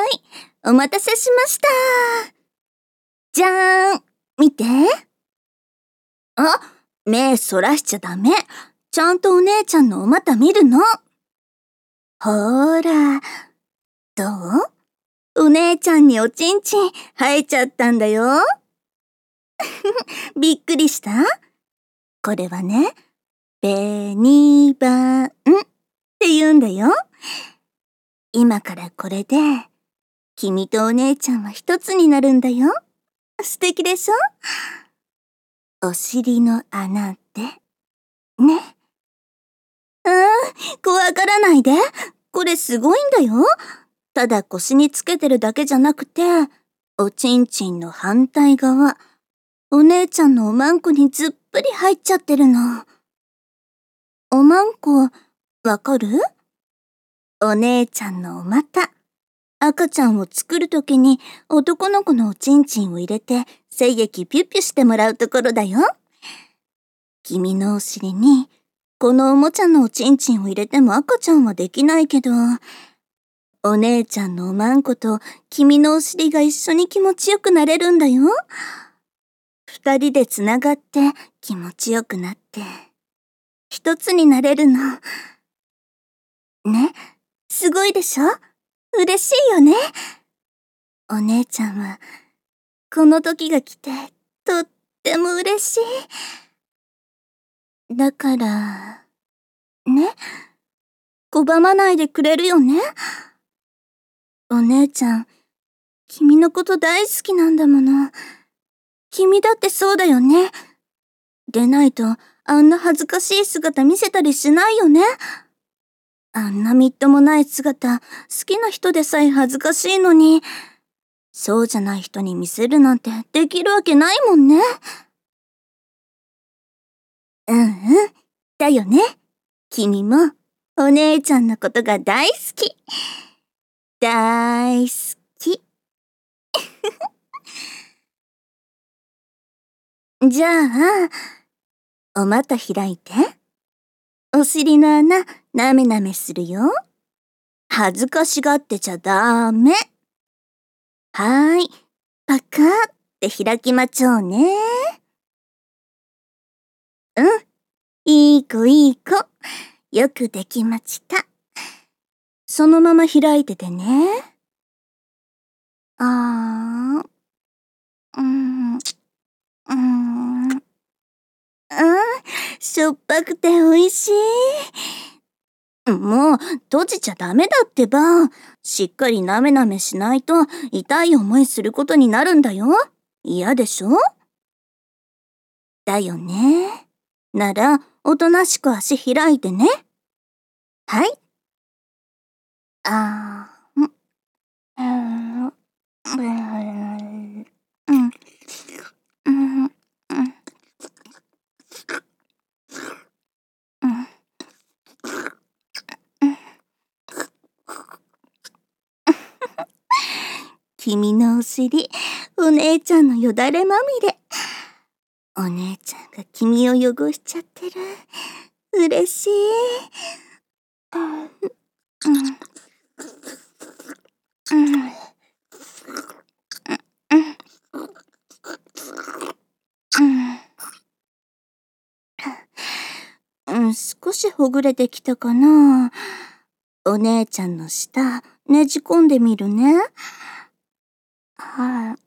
い、お待たせしました。じゃーん、見て。あ、目そらしちゃダメ。ちゃんとお姉ちゃんのお股見るの。ほーら、どう？お姉ちゃんにおちんちん生えちゃったんだよ。びっくりした？これはね、紅番って言うんだよ。今からこれで、君とお姉ちゃんは一つになるんだよ。素敵でしょ？お尻の穴で、ね。怖がらないで。これすごいんだよ。ただ腰につけてるだけじゃなくて、おちんちんの反対側、お姉ちゃんのおまんこにずっぷり入っちゃってるの。おまんこ、わかる？お姉ちゃんのお股。赤ちゃんを作るときに男の子のおちんちんを入れて精液ピュッピュしてもらうところだよ。君のお尻にこのおもちゃのおちんちんを入れても赤ちゃんはできないけど、お姉ちゃんのおまんこと君のお尻が一緒に気持ちよくなれるんだよ。二人でつながって気持ちよくなって一つになれるの。ね、すごいでしょ？嬉しいよね。お姉ちゃんはこの時が来てとっても嬉しい。だから、ね、拒まないでくれるよね。お姉ちゃん、君のこと大好きなんだもの。君だってそうだよね。でないと、あんな恥ずかしい姿見せたりしないよね。あんなみっともない姿、好きな人でさえ恥ずかしいのに、そうじゃない人に見せるなんてできるわけないもんね。だよね。君も、お姉ちゃんのことが大好き。大好き。じゃあ、お股開いて。お尻の穴、なめなめするよ。恥ずかしがってちゃダメ。はーい、パカーって開きまちょうね。いい子いい子。よくできました。そのまま開いててね。しょっぱくておいしい。もう、閉じちゃダメだってば。しっかりなめなめしないと痛い思いすることになるんだよ。嫌でしょ？だよね。なら、おとなしく足開いてね。はい。君のお尻、お姉ちゃんのよだれまみれ。お姉ちゃんが君を汚しちゃってる。嬉しい。少しほぐれてきたかな。お姉ちゃんの舌、ねじ込んでみるね。はい。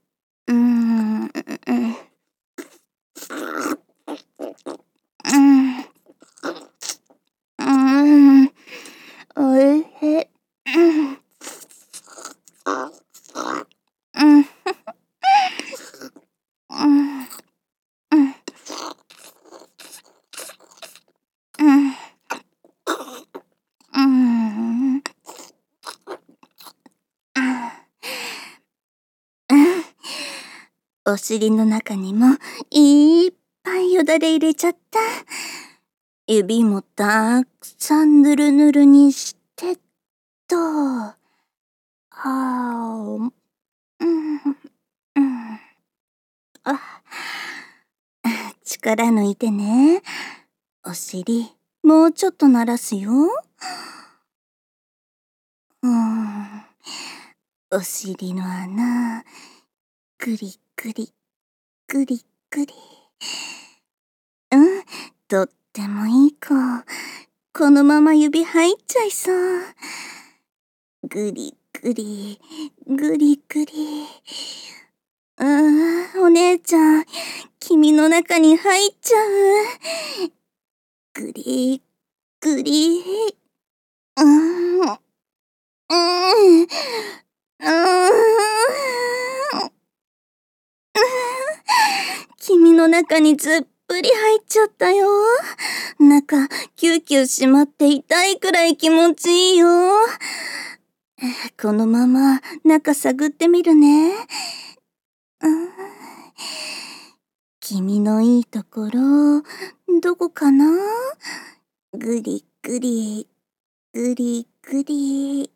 おいしい。お尻の中にもいっぱいよだれ入れちゃった。指もたくさんぬるぬるにしてと。力抜いてね。お尻、もうちょっと鳴らすよ。 お尻の穴、ぐりぐり、ぐりぐり。とってもいい子。このまま指入っちゃいそう。ぐりぐり、ぐりぐり。お姉ちゃん、君の中に入っちゃう。ぐり、ぐり。君の中にずっぷり入っちゃったよ。中、キューキューしまって痛いくらい気持ちいいよ。このまま中探ってみるね。君のいいところ、どこかな？ぐりぐり、ぐりぐり。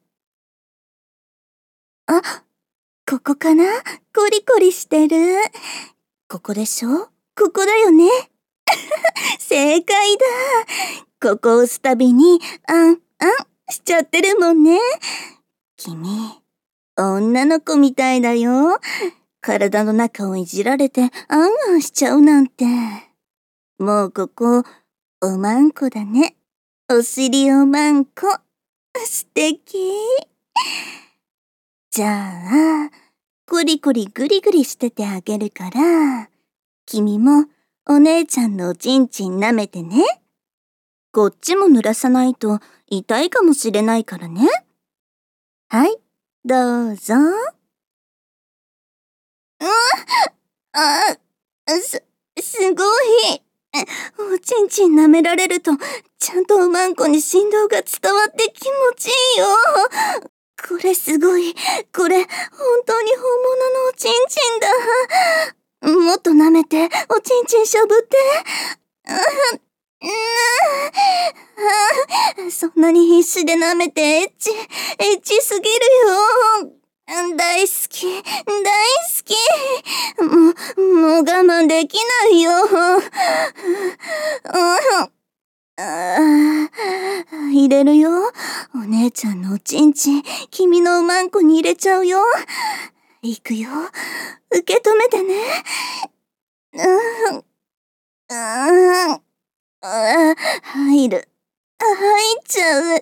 あ、ここかな？コリコリしてる。ここでしょ？ここだよね。正解だ。ここを押すたびに、しちゃってるもんね。君、女の子みたいだよ。体の中をいじられて、しちゃうなんて。もうここ、おまんこだね。お尻おまんこ。素敵。じゃあ、コリコリグリグリしててあげるから、君もお姉ちゃんのおちんちん舐めてね。こっちも濡らさないと痛いかもしれないからね。はい、どうぞ。すごい。おちんちん舐められると、ちゃんとおまんこに振動が伝わって気持ちいいよ。これすごい。これ、本当に本物のおちんちんだ。もっと舐めて、おちんちんしゃぶって。そんなに必死で舐めてエッチすぎるよ。大好き、大好き。もう我慢できないよ。入れるよ。お姉ちゃんのおちんちん、君のおまんこに入れちゃうよ。いくよ。受け止めてね。入る。入っちゃう。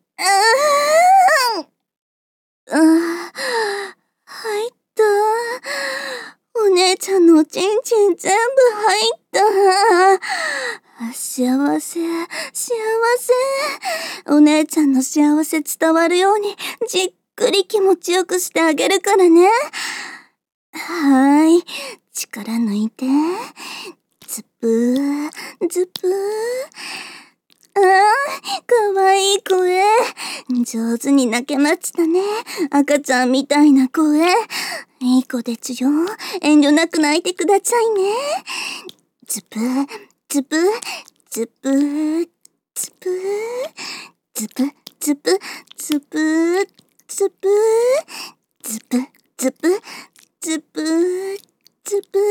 入った。お姉ちゃんのおちんちん全部入った。幸せ。お姉ちゃんの幸せ伝わるようにじっくり気持ちよくしてあげるからね。力抜いて。ズプー、ズプー。かわいい声。上手に泣けましたね。赤ちゃんみたいな声。いい子ですよ。遠慮なく泣いてくださいね。ズプー、ズプー、ズプー、ズプー、ズプ、ズプ、ズプー、ズプー、ズプ、ズプ、ズプ、ズプ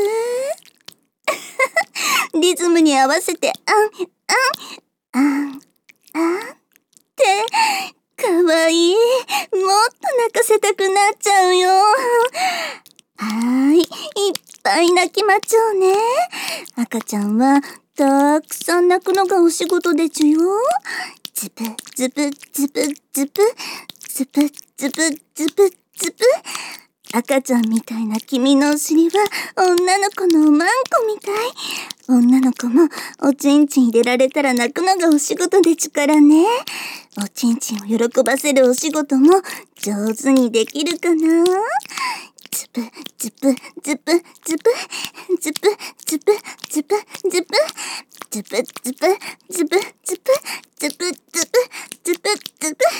ー。リズムに合わせて、ってかわいい。もっと泣かせたくなっちゃうよ。いっぱい泣きまちょうね。赤ちゃんはたくさん泣くのがお仕事でちゅよ。ズプズプズプズプズプズプズプズプ。赤ちゃんみたいな君のお尻は女の子のおまんこみたい。女の子もおちんちん入れられたら泣くのがお仕事でちゅからね。おちんちんを喜ばせるお仕事も上手にできるかな。ズプズプズプズプズプズプズプズプズプズプズプズプズプズプズプズプ。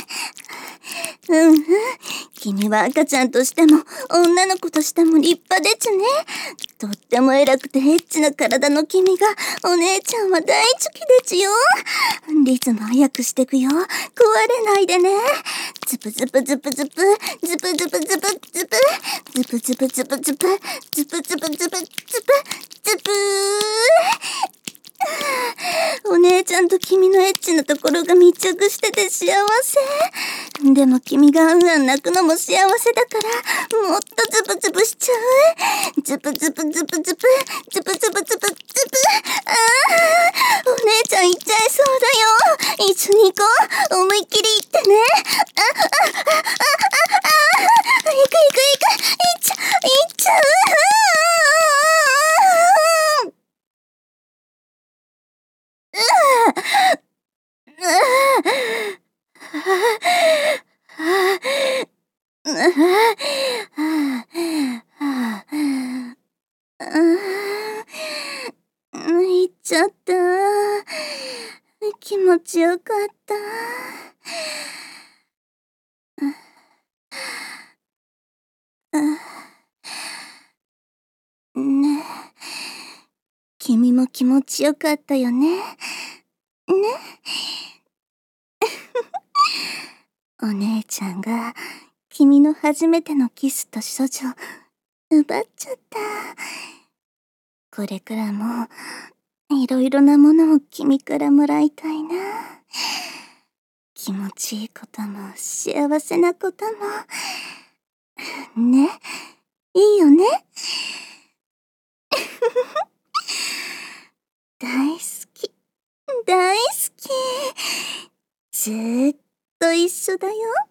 君は赤ちゃんとしても女の子としても立派でちゅね。とっても偉くてエッチな体の君がお姉ちゃんは大好きでちゅよ。リズム早くしてくよ。壊れないでね。ズプズプズプズプズプズプズプズプズプズプズプズプズプズプズプズプズプズプ。 お姉ちゃんと君のエッチなところが密着してて幸せ。でも君がうんうん泣くのも幸せだから、もっとズブズブしちゃう。ズブズブズブズブ、ズブズブズブズブ。ああ、お姉ちゃん行っちゃいそうだよ。一緒に行こう。思いっきり行ってね。行く行く行く。行っちゃう。行っちゃった。気持ちよかった。ねえ、君も気持ちよかったよね。ね。お姉ちゃんが君の初めてのキスと処女奪っちゃった。これからもいろいろなものを君からもらいたいな。気持ちいいことも幸せなことも。ね、いいよね。大好き、大好き。ずーっと一緒だよ。